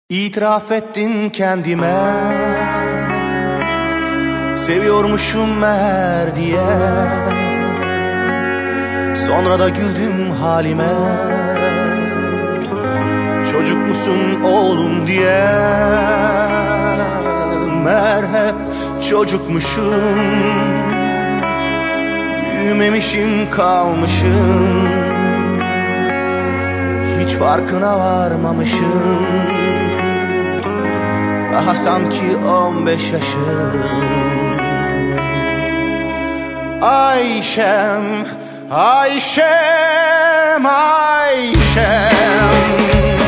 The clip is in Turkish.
İtiraf ettim kendime, seviyormuşum meğer diye. Sonra da güldüm halime, çocuk musun oğlum diye. Meğer hep çocukmuşum, büyümemişim kalmışım, hiç farkına varmamışım. Daha sanki 15 yaşım. Ayşem, Ayşem, Ayşem.